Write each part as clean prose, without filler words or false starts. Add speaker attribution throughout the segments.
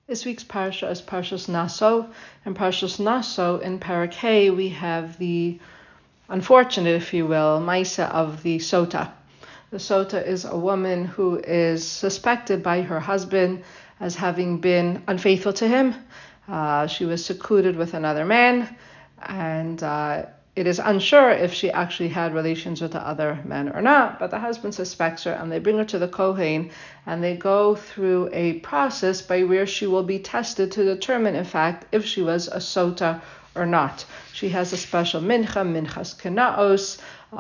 Speaker 1: This week's parsha is Parshas Naso. In Parshas Naso, in Parak Hay, we have the unfortunate, if you will, Maisa of the Sota. The Sota is a woman who is suspected by her husband as having been unfaithful to him. She was secluded with another man, and it is unsure if she actually had relations with the other man or not, but the husband suspects her, and they bring her to the Kohen, and they go through a process by where she will be tested to determine, in fact, if she was a Sota or not. She has a special minchas kenaos,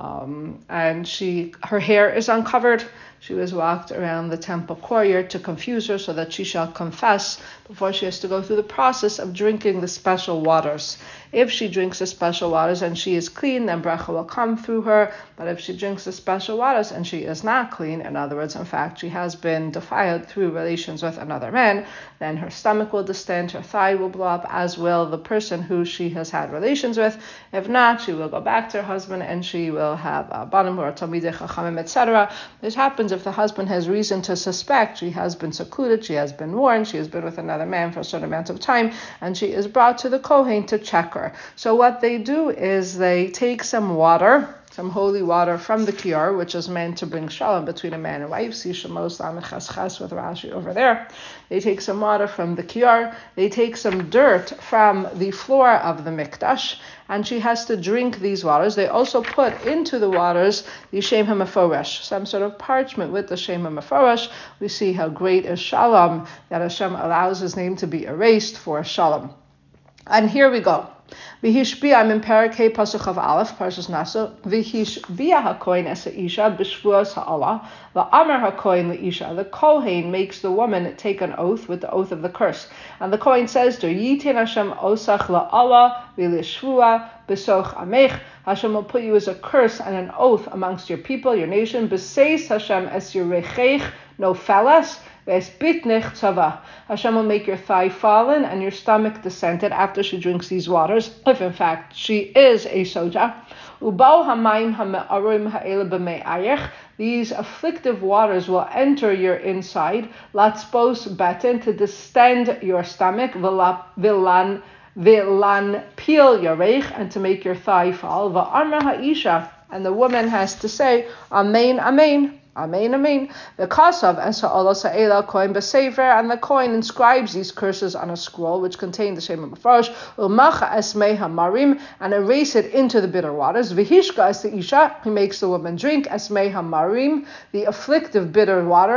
Speaker 1: and her hair is uncovered. She was walked around the temple courtyard to confuse her so that she shall confess before she has to go through the process of drinking the special waters. If she drinks the special waters and she is clean, then bracha will come through her. But if she drinks the special waters and she is not clean, in other words, in fact, she has been defiled through relations with another man, then her stomach will distend, her thigh will blow up, as will the person who she has had relations with. If not, she will go back to her husband and she will have banim or talmidei chachamim, etc. This happens if the husband has reason to suspect she has been secluded, she has been warned, she has been with another man for a certain amount of time, and she is brought to the Kohen to check her. So what they do is they take some water, some holy water from the kiyar, which is meant to bring shalom between a man and wife. See Shemos Lamed Ches with Rashi over there. They take some water from the kiyar. They take some dirt from the floor of the mikdash, and she has to drink these waters. They also put into the waters the Shem HaMeforesh, some sort of parchment with the Shem HaMeforesh. We see how great is shalom, that Hashem allows his name to be erased for shalom. And here we go. V'hishbia, I'm in Parak Hey Pasuk of Aleph, Parshas Naso. V'hishbia hakohen es ha'isha b'shvuas ha'ala, v'amar hakohen le'isha. The Kohen makes the woman take an oath with the oath of the curse. And the Kohen says to her, Yitin Hashem osach la'ala v'lishvua b'soch amech. Hashem will put you as a curse and an oath amongst your people, your nation. B'seis Hashem es yirecheich no felas. Hashem will make your thigh fallen and your stomach descended after she drinks these waters, if in fact she is a soja. These afflictive waters will enter your inside, latzpos beten, to distend your stomach, vilan peel yareich, and to make your thigh fall. Va'amra ha'isha, and the woman has to say, Amen, Amen. Amen, amen. The Kasav and Sa'ala Sa'ela Kohen B'Sefer, and the Kohen inscribes these curses on a scroll which contain the Shem HaMeforesh, U'macha Esmei HaMarim, and erase it into the bitter waters. V'hishka es the Isha, he makes the woman drink Esmei HaMarim, the afflictive bitter water,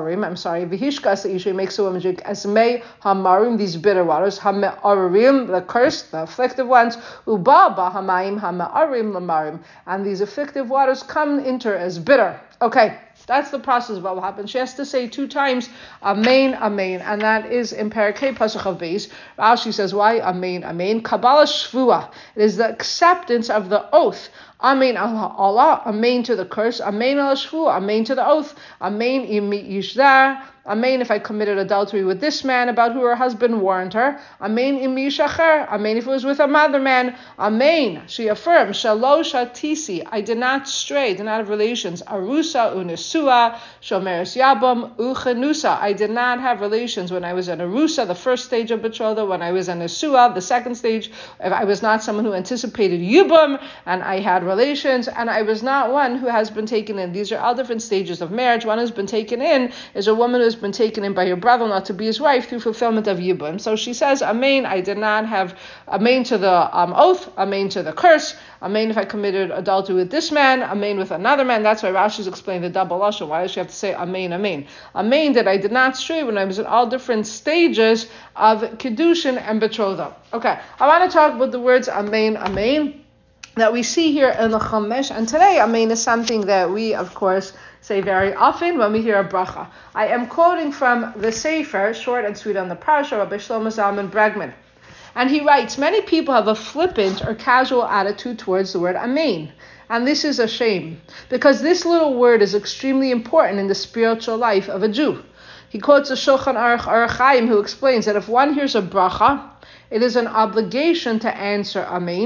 Speaker 1: V'hishka es the Isha, he makes the woman drink Esmei HaMarim, these bitter waters, HaMe'arim, the cursed, the afflictive ones, U'ba HaMaim HaMe'arim L'marim, and these afflictive waters come into her as bitter. Okay, that's the process of what will happen. She has to say 2 times, Amen, Amen, and that is in Parakeh Pasuk of Beis. Rashi says, why Amen, Amen? Kabbalah Shvua. It is the acceptance of the oath. Amen Allah, Amen to the curse, Amen Allah Shvua, Amen to the oath, Amen imi yishdar. Amen if I committed adultery with this man about who her husband warned her. Amen im yishacher. Amen if it was with another man. Amen. She affirms, Shalosh hatisi. I did not stray, did not have relations. Arusa unesua, shomeres yabam uchenusa. I did not have relations when I was in Arusa, the first stage of betrothal. When I was in Nesua, the second stage, I was not someone who anticipated yubam, and I had relations, and I was not one who has been taken in. These are all different stages of marriage. One who's been taken in is a woman who's been taken in by her brother-in-law to be his wife through fulfillment of Yibum. So she says, Amen, I did not have Amen to the oath, Amen to the curse, Amen if I committed adultery with this man, Amen with another man. That's why Rashi's explained the double lashon. Why does she have to say Amen, Amen? Amen that I did not stray when I was in all different stages of Kiddushin and betrothal. Okay, I want to talk about the words Amen, Amen that we see here in the Chumash, and today Amen is something that we, of course, say very often when we hear a bracha. I am quoting from the Sefer, short and sweet on the Parsha, Rabbi Shlomo Zalman Bregman. And he writes, many people have a flippant or casual attitude towards the word Amen. And this is a shame, because this little word is extremely important in the spiritual life of a Jew. He quotes a Shulchan Aruch Chaim, who explains that if one hears a bracha, it is an obligation to answer Amen.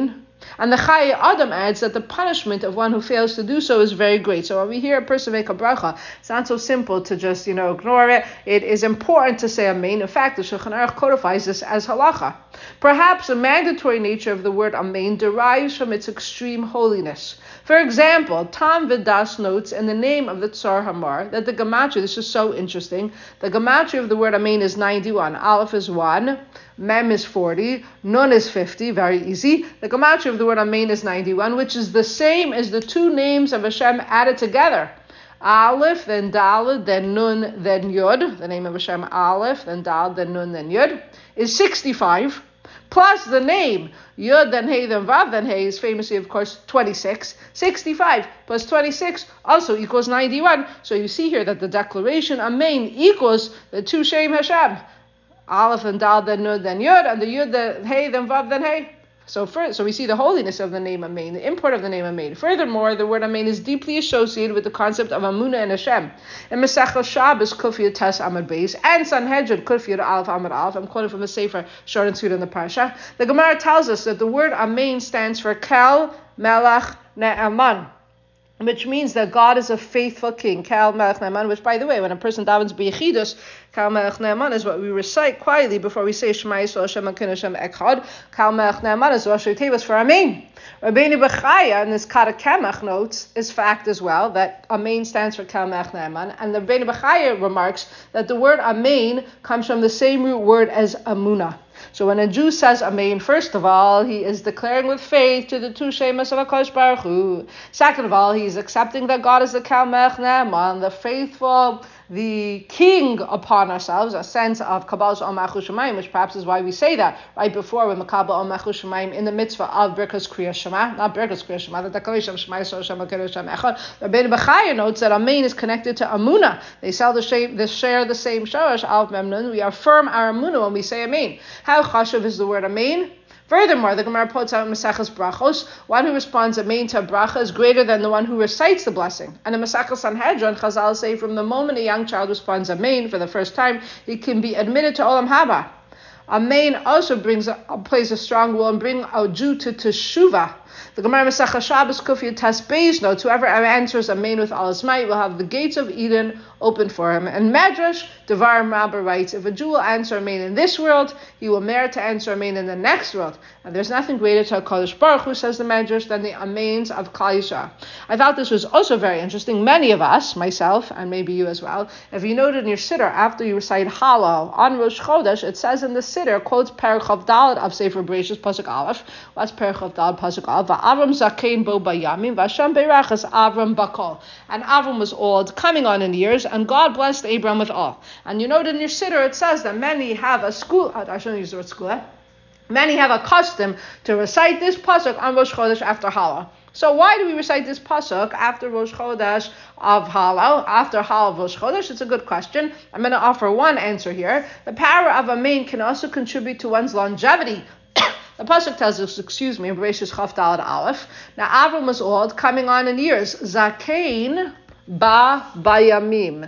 Speaker 1: And the Chayei Adam adds that the punishment of one who fails to do so is very great. So when we hear a person make a bracha, it's not so simple to just, ignore it. It is important to say amen. In fact, the Shulchan Aruch codifies this as halacha. Perhaps the mandatory nature of the word amen derives from its extreme holiness. For example, Tam Vidas notes in the name of the Tsar Hamar that the gematria, this is so interesting, the gematria of the word amen is 91. Aleph is 1, Mem is 40, Nun is 50, very easy. The gematria of the word amen is 91, which is the same as the two names of Hashem added together. Aleph, then Daled, then Nun, then Yud. The name of Hashem, Aleph, then Daled, then Nun, then Yud, is 65. Plus the name, Yud, then Hey, then Vav, then Hey, is famously, of course, 26. 65 plus 26 also equals 91. So you see here that the declaration Amen equals the two Shem Hashem. Aleph, and Dal, then Nun, then Yud, and the Yud, then Hey, then Vav, then Hey. So we see the holiness of the name Amen, the import of the name Amen. Furthermore, the word Amen is deeply associated with the concept of Amunah and Hashem. In Masechah Shabbos, Kuf Yud Tes Amud Beis, and Sanhedrin, Kuf Yud Aleph Amud Aleph, I'm quoting from a Sefer, short and sweet in the Parsha, the Gemara tells us that the word Amen stands for Kel Melech Ne'eman, which means that God is a faithful king. Kel Melech Ne'eman, which, by the way, when a person davens b'yechidus, Kel Melech Ne'eman is what we recite quietly before we say Shema Yisrael Hashem Elokeinu Hashem Echad. Kel Melech Ne'eman is Rashi Tevos for Amen. Rabbeinu Bechaya in this Kara Kemach notes is fact as well, that Amen stands for Kel Melech Ne'eman, and the Rabbeinu Bechaya remarks that the word Amen comes from the same root word as Amunah. So when a Jew says Amen, first of all, he is declaring with faith to the two Shemas of HaKadosh Baruch Hu. Second of all, he is accepting that God is the Kel Melech Ne'eman, the faithful, the king upon ourselves, a sense of Kabbalah Omachu Shemayim, which perhaps is why we say that right before we Makabal Omachu Shemayim in the mitzvah of Birkas Kriyas Shema, not Birkas Kriyas Shema, the declaration of Shema Yisrael Hashem Elokeinu Hashem Echad. Rabbeinu Bechaya notes that Amen is connected to Amunah. They share the same shorish Aleph Mem Nun. We affirm our Amunah when we say Amen. How chashuv is the word Amen? Furthermore, the Gemara puts out in Maseches Brachos, one who responds Amen to a bracha is greater than the one who recites the blessing. And in Maseches Sanhedrin, Chazal say from the moment a young child responds Amen for the first time, he can be admitted to Olam Haba. Amen also plays a strong role in bringing a Jew to Teshuvah. The Gemara Masechah Shabbos Kuf Yud Tes Beis notes, whoever answers Amen with all his might will have the gates of Eden open for him. And Medrash, Devarim Rabbah writes, if a Jew will answer Amen in this world, he will merit to answer Amen in the next world. And there's nothing greater to HaKadosh Baruch Hu, says the Medrash, than the Amens of Klal Yisrael. I thought this was also very interesting. Many of us, myself, and maybe you as well, if you noted in your Siddur, after you recite Hallel on Rosh Chodesh, it says in the Siddur, quotes Perek Chav Daled of Sefer Bereshis Pasuk Aleph. What's Perek Chav Daled Pasuk Aleph? Avram Zakein Bo Bayamim, Vashem Beirachas Avram Bakol. And Avram was old, coming on in years, and God blessed Abram with all. And you note in your Siddur it says that many have a school, I shouldn't use the word school, many have a custom to recite this pasuk on Rosh Chodesh after Hallel. So why do we recite this pasuk after Rosh Chodesh of Hallel, after Hallel of Rosh Chodesh? It's a good question. I'm going to offer one answer here. The power of Amen can also contribute to one's longevity. The pasuk tells us, in Bereshis Chaf Daled Aleph. Now Avram was old, coming on in years. Zakein ba bayamim.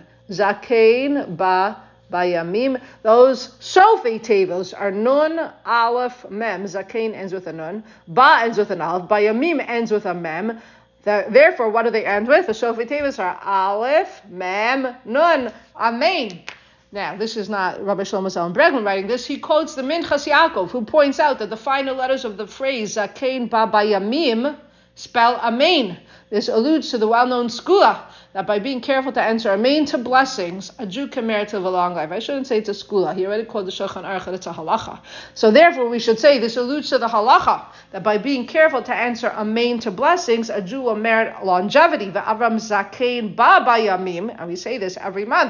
Speaker 1: Zakein ba bayamim. Those Sofei Tevos are Nun, Aleph, Mem. Zakein ends with a Nun. Ba ends with an Aleph. Bayamim ends with a Mem. Therefore, what do they end with? The Sofei Tevos are Aleph, Mem, Nun. Amen. Now, this is not Rabbi Shlomo Zalman Bregman writing this. He quotes the Minchas Yaakov, who points out that the final letters of the phrase Zakein ba bayamim spell Amen. This alludes to the well-known skula, that by being careful to answer Amen to blessings, a Jew can merit to live a long life. I shouldn't say it's a skula. He already called the Shulchan Aruch that it's a halacha. So therefore, we should say this alludes to the halacha, that by being careful to answer Amen to blessings, a Jew will merit longevity. V'Avram Zakein ba bayamim, and we say this every month.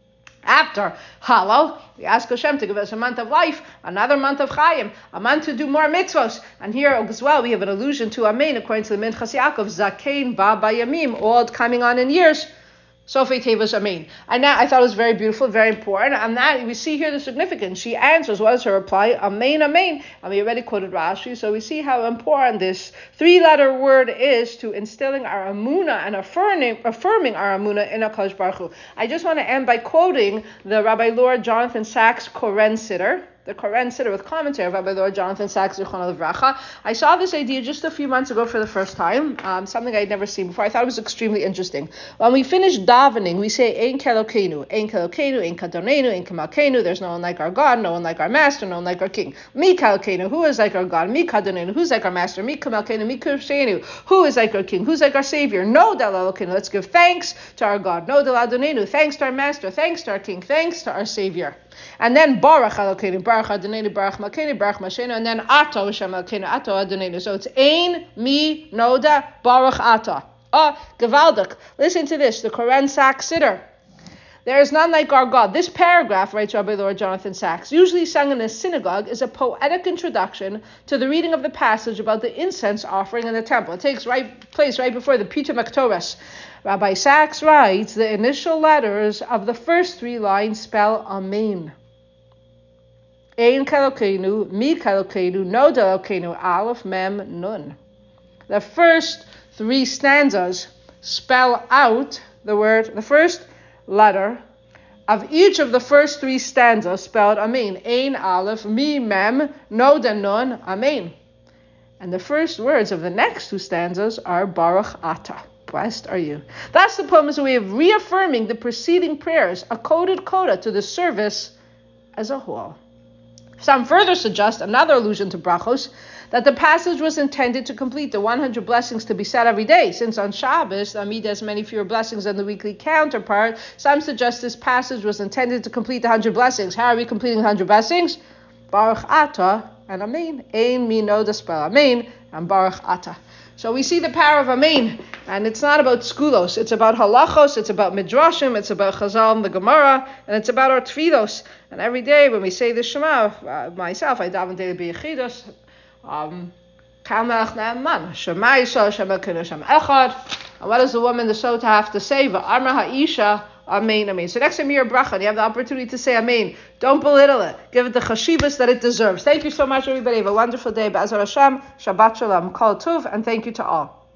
Speaker 1: After Hallel, we ask Hashem to give us a month of life, another month of Chaim, a month to do more mitzvos. And here as well, we have an allusion to Amen, according to the Minchas Yaakov, Zakein ba bayamim, old coming on in years. Sofei Tevos Amen. And now I thought it was very beautiful, very important. And that we see here the significance. She answers, what is her reply? Amen, Amen. And we already quoted Rashi, so we see how important this three-letter word is to instilling our Amunah and affirming our Amunah in HaKadosh Baruch Hu. I just want to end by quoting the Rabbi Lord Jonathan Sachs Koren Siddur. the Koren Siddur with commentary of Rabbi Lord Jonathan Sacks Zichrono Livracha. I saw this idea just a few months ago for the first time, something I'd never seen before. I thought it was extremely interesting. When we finish davening, we say Ein Kelokeinu, Ein Kelokeinu, Ein Kadonenu, Ein Kamalkeinu. There's no one like our God, no one like our Master, no one like our King. Mi Kelokeinu, who is like our God? Mi Kadonenu, who's like our Master? Mi Kamalkeinu, Mi Kushenu, who is like our King? Who's like our Savior? No Dalalokeinu. Let's give thanks to our God. No Daladonenu, thanks to our Master, thanks to our King, thanks to our Savior. And then Baruch Elokeinu, Baruch Adonenu, Baruch Malkeinu, Baruch Mashenu, and then Ato Hashem Elokeinu, Ato Adonenu. So it's Ein, Mi, Noda, Baruch Ata. Gevaldik. Listen to this, the Koren Sacks Siddur. There is none like our God. This paragraph, writes Rabbi Lord Jonathan Sacks, usually sung in a synagogue, is a poetic introduction to the reading of the passage about the incense offering in the temple. It takes place right before the Pituim HaKtoros. Rabbi Sacks writes, the initial letters of the first three lines spell Amen. Ein Kelokeinu, Mi Kelokeinu, No Delokeinu, Aleph, Mem, Nun. The first three stanzas spell out the first letter of each of the first three stanzas spelled Amen. Ein, Aleph, Mi, Mem, No, then Nun, Amen. And the first words of the next two stanzas are Baruch Ata. Blessed are you. Thus, the poem is a way of reaffirming the preceding prayers, a coded coda to the service as a whole. Some further suggest another allusion to brachos, that the passage was intended to complete the 100 blessings to be said every day. Since on Shabbos, the Amidah has many fewer blessings than the weekly counterpart, some suggest this passage was intended to complete the 100 blessings. How are we completing the 100 blessings? Baruch Ata and Amen. Ein, Mi, No, the spell Amen, and Baruch Ata. So we see the power of Amen, and it's not about skulos, it's about halachos, it's about midrashim, it's about chazal and the Gemara, and it's about our tfilos. And every day when we say the Shema, myself, I daven daily b'yechidos, Kal Melech Ne'eman, Shema Yisrael, Shem Elokeinu, Shem Echad. And what does the woman, the sota, have to say? V'amra ha'isha, Amen, Amen. So next time you're a bracha and you have the opportunity to say Amen, don't belittle it. Give it the chashivas that it deserves. Thank you so much, everybody. Have a wonderful day. Be'ezras Hashem, Shabbat Shalom, Kol Tov, and thank you to all.